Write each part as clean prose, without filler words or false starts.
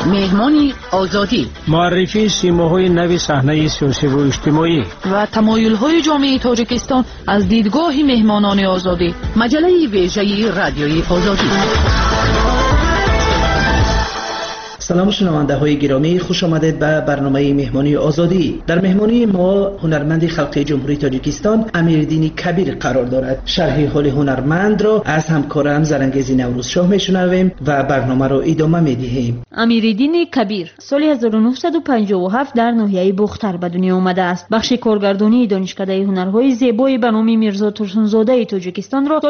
مهمانی آزادی، معرفی سیماهای نو صحنه سیاسی و اجتماعی و تمایل‌های جامعه تاجیکستان از دیدگاه مهمانان آزادی. مجله ویژه رادیوی آزادی. سلام شنونده های گرامی، خوش آمدید به برنامه مهمانی آزادی. در مهمانی ما هنرمند خلق جمهوری تاجیکستان امیرالدین کبیر قرار دارد. شرح حال هنرمند را از همکارم زرنگیز نوروز شاه میشنویم و برنامه را ادامه میدهیم. امیرالدین کبیر سال 1957 در ناحیه بختر به دنیا آمده است. بخش کارگردانی دانشکده هنرهای زیبای به نام میرزا ترسونزاده تاجیکستان را سال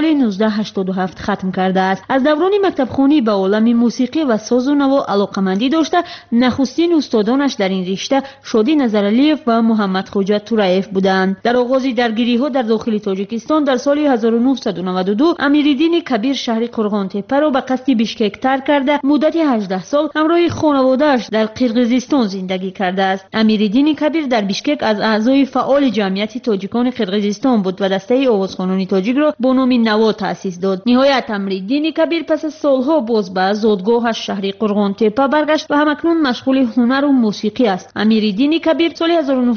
1987 ختم کرده است. از دوران مکتبخوانی به عالم موسیقی و ساز و نوا علاقه مندی داشته. نخستین استادانش در این رشته شادی نظرعلیف و محمد خوجا تورایف بودند. در آغاز درگیری‌ها در داخل تاجیکستان در سال 1992 امیرالدین کبیر شهر قرغان تپه را به قصد بیشکک ترک کرده مدت 18 سال همراه خانواده‌اش در قرقیزستان زندگی کرده است. امیرالدین کبیر در بیشکک از اعضای فعال جمعیت تاجیکان قرقیزستان بود و دسته آوازخوانان تاجیک را با نام نوا تأسیس داد. نهایت امیرالدین کبیر پس از سالها باز به زادگاهش شهر قرغان تپه برگشت و همکنون مشغول هنر و موسیقی است. امیرالدین کبیر سال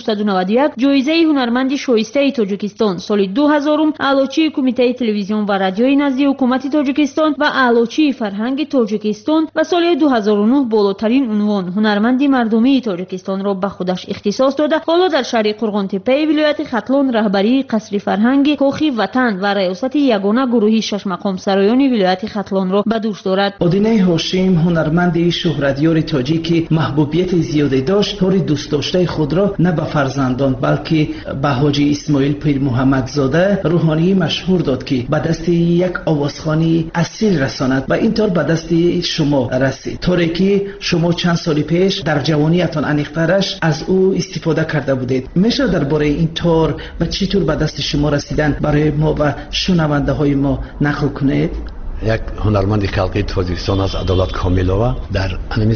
1991 جایزه هنرمند شایسته تاجیکستان، سال 2000 اعلاچی کمیته تلویزیون و رادیوی نزد حکومت تاجیکستان و اعلاچی فرهنگ تاجیکستان و سال 2009 بالاترین عنوان هنرمند مردمی تاجیکستان را به خودش اختصاص داده. حالا در شهر قرغان تپه ولایت ختلان رهبری قصر فرهنگ کاخی وطن و ریاست یگانه گروهی شش مقام سرایان ولایت ختلان را به دوش دارد. آدینه هاشم هنرمند شهرتیار تاجیکی محبوبیت زیادی داشت. طور دوست داشته خود را نه به فرزندان بلکه به حاجی اسماعیل پیر محمد زاده روحانی مشهور داد که به دست یک آوازخوانی اصیل رساند و اینطور به دست شما رسید. طوری که شما چند سال پیش در جوانیتان انیقترش از او استفاده کرده بودید. میشه درباره این طور و چطور به دست شما رسیدن برای ما و شنونده های ما نقل کنید؟ یک هنرمند خلقی تاجیکستان از عدالت کاملова در انمی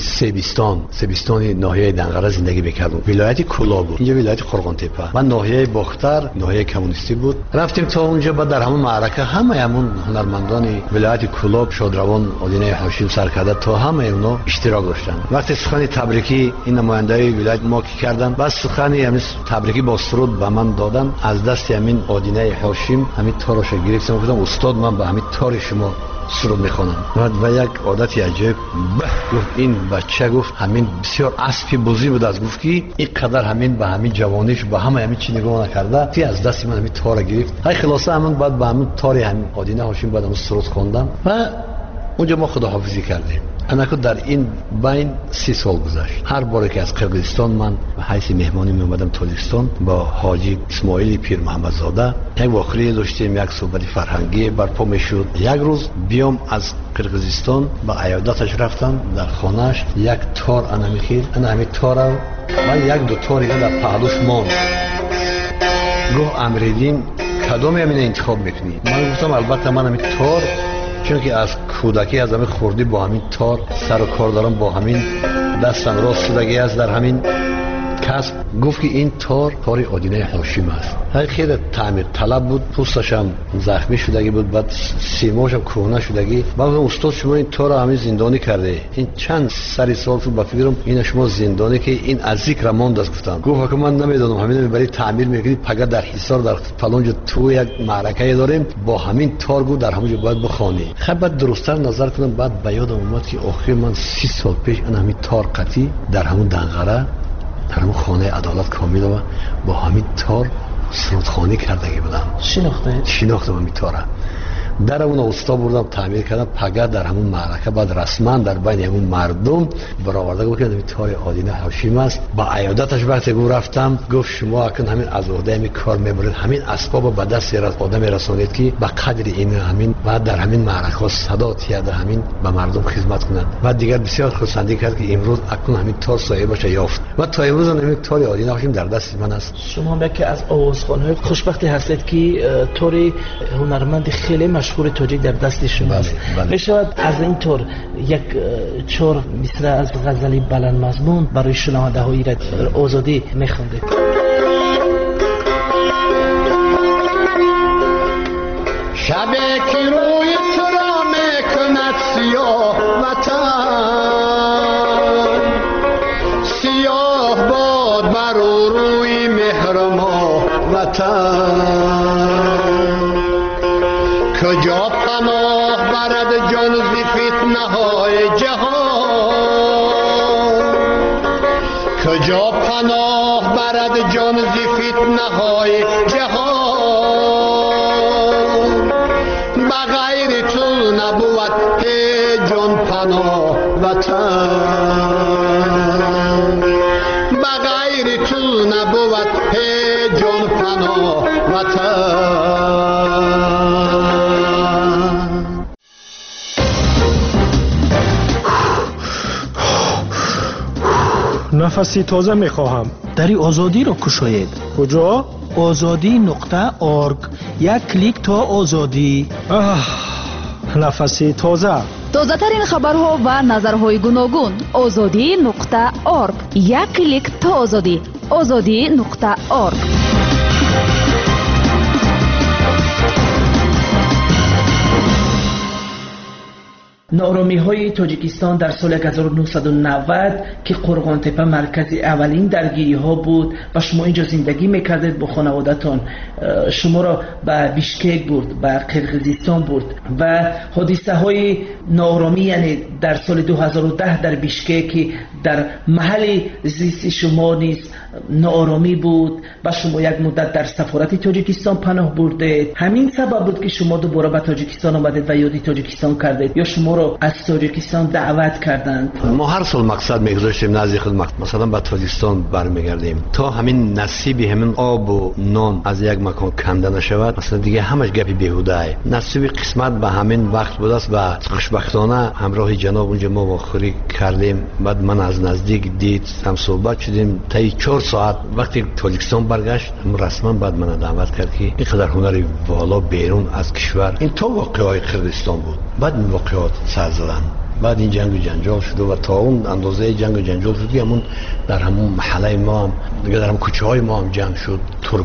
سیبستان ناحیه دنقره زندگی میکردم. ولایت کولا بود، اینجا ولایت قرغان تپه و ناحیه بختر ناحیه کمونیستی بود. رفتیم تا اونجا بعد در همون معرکه همون هنرمندان ولایت کولا شادروان آدینه هاشم سرکرده تا همه اونا اشتراک داشتن. وقتی سخن تبریکی این نمایندای ولایت ما کی کردن، بس سخن همین تبریکی با سرود به من دادن. از دست همین آدینه هاشم همین تارش گرفتم، گفتم استاد من به همین تار شما سرود میخونم و یک عادتی عجیب گفت این بچه گفت همین بسیار اسبی بزرگ بود از گفت که این قدر همین به همین جوانیش به همین چی نگاه نکرده تی از دست من همین تار گرفت. های خلاصه همین بعد به همین تار همین آدینه هاشم بعد همین سرود خوندم و اونجا ما خداحافظی کردیم. انا که در این بین 30 سال گذشت. هر باری که از قرقیزستان من به حیث مهمانی می اومدم تاجیکستان با حاجی اسماعیل پیر محمد زاده یک واقعه داشتیم، یک صحبت فرهنگی برپا میشد. یک روز بیام از قرقیزستان به عیادتش رفتم در خانهش، یک تار انا میخیر، انا همین تار من یک دو تار در پهلوش ماند. گفت امیرالدین کدام همین انتخاب میکنی؟ من گفتم البته من همین تار، چون که از کودکی از همین خوردی با همین تار سر و کار دارم، با همین دستم راست شدگی از در همین کسب. گفت که این تار آدینه هاشم است. خیلی تعمیر طلب بود، پوستش هم زخمی شدگی بود، بعد سیماش هم کهنه شدگی. بعد استاد شما این تار همین زندانی کرده، این چند سری سال تو با فکرم این شما زندانی که این از ذکر ماند است. گفتم گفت که من نمیدونم همین برای تعمیر میگیرید پگه در حصار در فلانجا تو یک معرکه داریم با همین تار گو در همونجا باید بخوانی. خب بعد درست‌تر نظر کردم، بعد به یادم اومد که آخر من 30 سال پیش انا همین تار قطی در همون دنقره در همون خانه عدالت کاملova با همین تار سرودخوانی کردگی بودم. شناختم همین تاره. در اون اوستا بردم تعمیر کردم پگه در همون معرکه بعد رسما در بین همون مردم برآورده گفت که همین تار آدینه هاشم است. با عیادتش وقتی رفتم گفت شما اکنون همین از عهده همین کار میبرید، همین اسباب به دست آدم رسانید که به قدر این همین بعد در همین معرکه صدا تیاد همین به مردم خدمت کنند. و دیگر بسیار خرسندی کرد که امروز اکنون همین تار صاحبش یافت و تا امروز همین تار آدینه هاشم در دست من است. شما یکی از آوازخوان‌های خوشبختی هستید که تار هنرمند خیلی مشهور تاجیک در دست شما است. می شود از این طور یک چهار مصرع از غزلی بلند مضمون برای شنونده های آزادی میخوندید؟ شب که روی تو را میکند سیاه وطن، وطن کجا پناه برد جان ز فتنه های جهان کجا پناه برد جان ز فتنه های جهان بغیر تو نبود جان پناه وطن بغیر تو نبود جان پناه وطن نفسی تازه میخواهم. دری آزادی را کشاید. کجا؟ azadi.org. یک کلیک تا آزادی. نفسی تازه. تازه ترین خبرها و نظرهای گوناگون. azadi.org. یک کلیک تا آزادی. azadi.org. نارامی های تاجیکستان در سال 1990 که قرغان تپه مرکز اولین درگیری ها بود و شما اینجا زندگی میکردید با خانوادتان، شما را به بیشکک برد، به قرقیزستان برد و حادثه های نارامی، یعنی در سال 2010 در بیشکک در محل زیست شما نیز نارامی بود و شما یک مدت در سفارت تاجیکستان پناه بردید. همین سبب بود که شما دوباره به تاجیکستان آمدید و یادی تاجیکستان کردید یا شما را از تاجیکستان دعوت کردند؟ ما هر سال مقصد میگذاشتیم نزدیک خود مثلا به تاجیکستان برمیگردیم تا همین نصیبی همین آب و نان از یک مکان کنده نشود. مثلا دیگه همش گپی بیهوده ای. نصیب قسمت به همین وقت بود است و خوشبختانه همراه جناب اونجا ما واخوری کردیم. بعد من از نزدیک دید، هم صحبت شدیم تا 4 ساعت. وقتی تاجیکستان برگشت رسما بعد من دعوت کرد که اینقدر هنری والا بیرون از کشور، این تو واقعای قرقیزستان بود. بعد این واقعات سر زدن. بعد این جنگ و جنجال شد و تا اون اندازه جنگ و جنجال شد که همون در همون محله ما هم دیگه در همون کوچه های ما هم جنگ شد.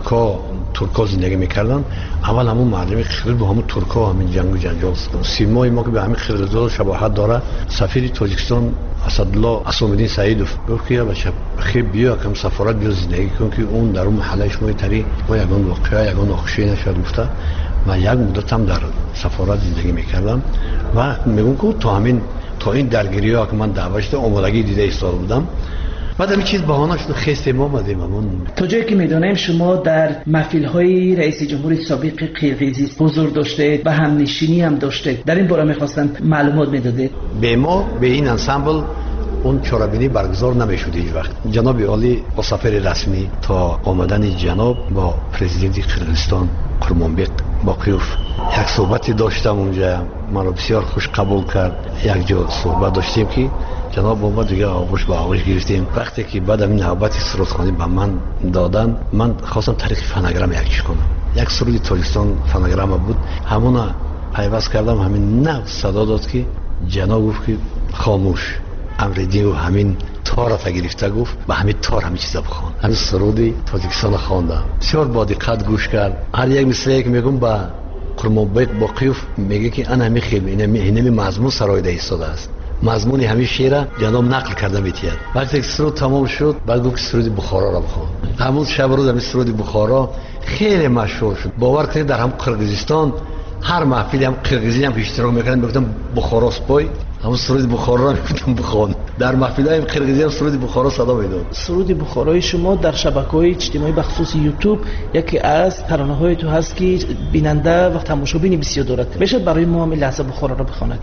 ترکا زندگی میکردن. اول همون مردم قرقیز با همون ترکا همین جنگ و جنجال شد. سیمای ما که به همین قرقیزستان شباهت داره، سفیر تاجیکستان اسدالله اسامالدین سعیدوف گفت که بچه خیلی بیا کم سفارت بیا زندگی کن که اون در اون محله شما تری ما یگان واقعه یگان ناخوشی نشد. گفته من یک مدت هم در سفارت زندگی میکردم و میگم که تا این درگیری ها که من دعوت شده آمادگی دیده ایستاده بودم. بعد همین چیز بهانه شد خیست ما آمدیم. تا جایی که میدونیم شما در محفل های رئیس جمهور سابق قرقیزستان حضور داشته و همنشینی هم داشته. در این باره میخواستم معلومات میدادید. به ما به این انسامبل اون چاره‌بینی برگزار نمیشد هیچ وقت. جناب عالی با سفر رسمی تا آمدن جناب با پرزیدنت قرقیزستان قرمانبق باقیوف یک صحبتی داشتم اونجا. من رو بسیار خوش قبول کرد. یک جا صحبت داشتیم که جناب با ما دیگه آغوش به آغوش گرفتیم. وقتی که بعد این نوبتی سرودخوانی به من دادن، من خواستم طریق فناگرام یک کنم. یک سرود تاجیکستان فناگرام بود، همون پیوست کردم. همین نه صدا داد که جناب گفت که خاموش امردین و همین تار را گرفته گفت به همین تار همین چیزا بخوان. همین سرودی تاجیکستان خواندم. بسیار با دقت گوش کرد. هر یک مثلی که میگم با قرمانبق باقیوف میگه که انا همین خیلی اینمی مضمون سرایده ایستاده است. مضمون همین شعر جناب نقل کرده میتید. وقتی سرود تمام شد بعد گفت سرود بخارا را بخوان. همون شب روز همین سرود بخارا خیلی مشهور شد. باور کنید در هم قرقیزستان هر محفلی هم قرقیزی هم اشتراک میکردن میگفتن بخارا سپای، همون سرود بخارا را میگفتن بخوان. در محفل‌های قرقیزی هم سرود بخارا صدا میداد. سرود بخارای شما در شبکه‌های اجتماعی بخصوص یوتیوب یکی از ترانه‌های تو هست که بیننده و تماشابین بسیار دارد. بشه برای ما هم لحظه بخارا را بخواند.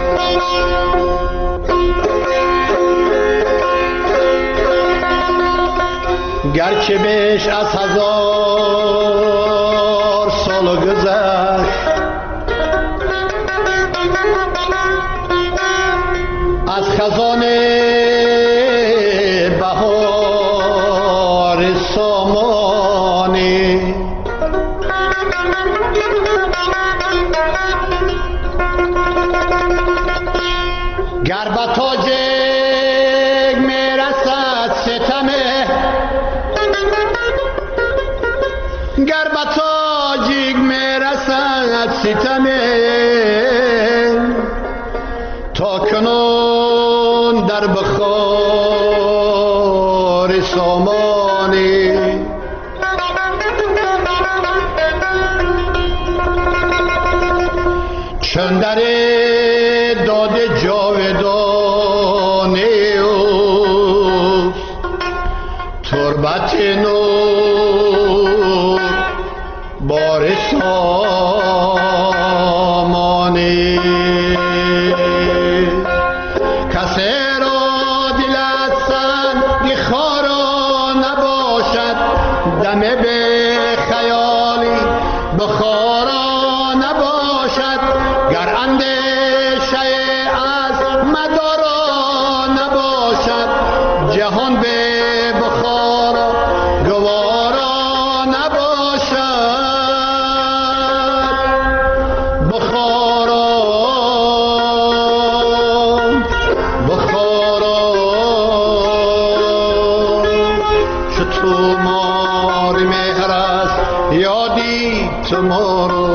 گرچه بیش از 1000 سال گذشت از خزان بهار سامانی، گر به تاج میرسد ستمه، گر به تاجیک میرسد ستمه، تا کنون در بخار سامانی خط نور بار سامانی کسی را دل از سنگ خارا نباشد دم به خیالی بخارا نباشد گر اندیشه از مدارا نباشد جهان به بخارا گوارا نباشد بخارا بخارا چو تو مار مهر است یادی تو ما رو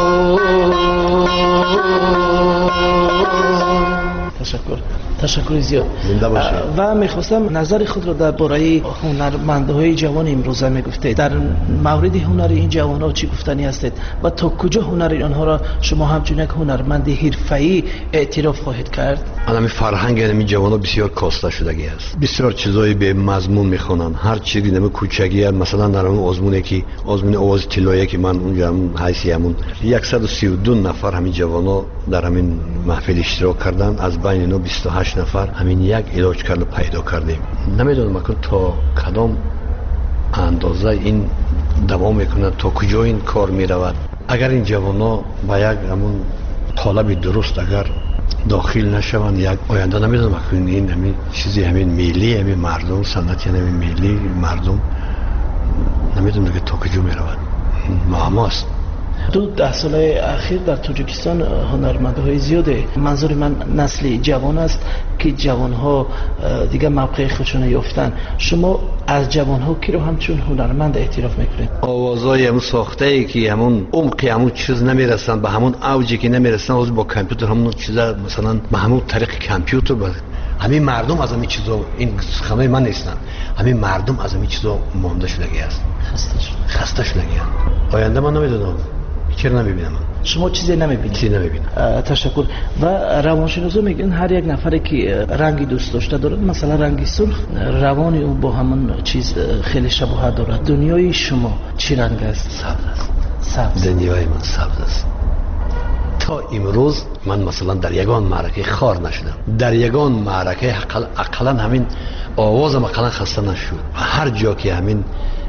تشکر زیاد. زنده باشید. و میخواستم نظر خود را درباره هنرمندهای جوان امروزه میگفتید. در مورد هنر این جوانها چی گفتنی هستید و تا کجا هنر آنها را شما همچون یک هنرمند حرفه‌ای اعتراف خواهید کرد؟ همین فرهنگ این جوانان بسیار کاسته شدگی است. بسیار چیزای به مضمون میخونن. هر چیزی نمی کوچگی مثلا در اون آزمونه که آزمون آواز طلایی که من اونجا حیثیتمون 132 نفر همین جوانا در همین محفل اشتراک کردن. از بین اینا 28 نفر همین یک علاج کرده پیدا کردیم. نمیدونم که تا کدام اندازه این دوام میکنه، تا کجا این کار میرود. اگر این جوانا با یک همون طالب درست اگر داخل نشوند یک آینده نمیدونم که این همین چیزی همین ملی همین مردم سنت یعنی همین ملی مردم نمیدونم که تا کجا میرود. معماست. 10 ساله اخیر در تاجیکستان هنرمندهای زیاده. منظور من نسل جوان است که جوانها دیگه موقع خودشون یافتن. شما از جوانها کی رو همچون هنرمند اعتراف میکنید؟ آوازای همون ساخته ای که همون عمقی همون چیز نمیرسن، به همون اوجی که نمیرسن، از با کامپیوتر همون چیزا مثلا به همون طریق کامپیوتر همین مردم از همین چیزا، این خانه من نیستن، همین مردم از همین چیزا مانده شدگی است، خسته شدگی. آینده من نمیدونم، چرا نمیبینم. شما چیزی نمیبینید؟ چیزی نمیبینم. تشکر. و روانشناسا میگن هر یک نفری که رنگی دوست داشته دارد، مثلا رنگی سرخ، روانی او با همون چیز خیلی شباهت دارد. دنیای شما چی رنگ است؟ سبز است. سبز. دنیای من سبز است. تا امروز من مثلا در یگان معرکه خار نشدم. در یگان معرکه اقلا همین آوازم اقلا خسته نشد. هر جا که همین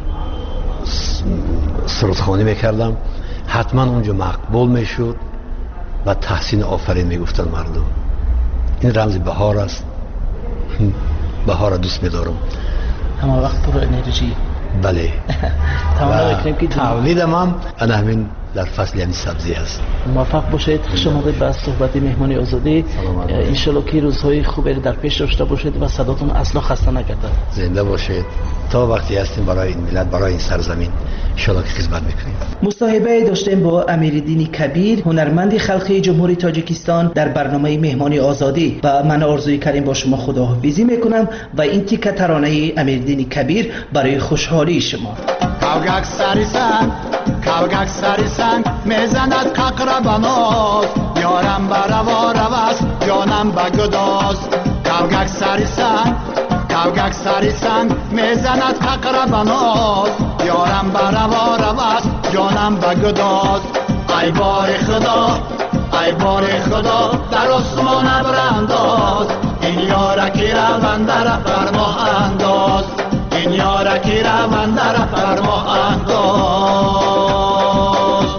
سرودخوانی میکردم حتما اونجا مقبول میشد و تحسین آفرین میگفتن مردم. این رمز بهار است. بهار دوست میدارم. همه وقت پر انرژی. بله. تولید من همین در فصل یعنی سبزی است. موفق باشید. خوش آمدید به صحبت مهمانی آزادی. ان شاءالله که روزهای خوبی در پیش داشته باشید و صداتون اصلا خسته نگردد. زنده باشید. تا وقتی هستیم برای این ملت، برای این سرزمین ان شاءالله که خدمت میکنیم. مصاحبه داشتیم با امیرالدین کبیر، هنرمند خلقی جمهوری تاجیکستان در برنامه مهمانی آزادی. و من آرزوی کردیم با شما خداحافظی میکنم و این تیکه ترانه امیرالدین کبیر برای خوشحالی شما. کاوگک سری سنگ میزند ققر بناز یارم بروا روست جانم بگداز. کاوگک سری سنگ میزند ققر بناز یارم بروا روست جانم بگداز. ای بار خدا در آسمان برانداز این یارکی روان در فرما انداز. این یارکی روان در فرما انداز.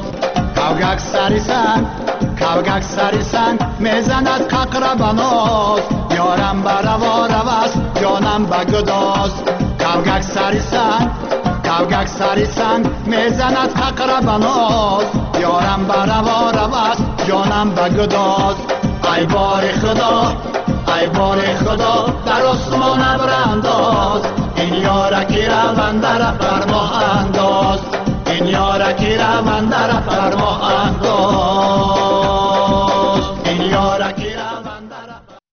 کاوگک سری سنگ میزند ققر بناز یارم بروا روست جانم بگداز. کاوگک سری سنگ میزند ققر بناز یارم بروا روست جانم بگداز. ای بار خدا در آسمان برانداز این یارکی روان در فرما انداز. این یارکی روان در فرما انداز.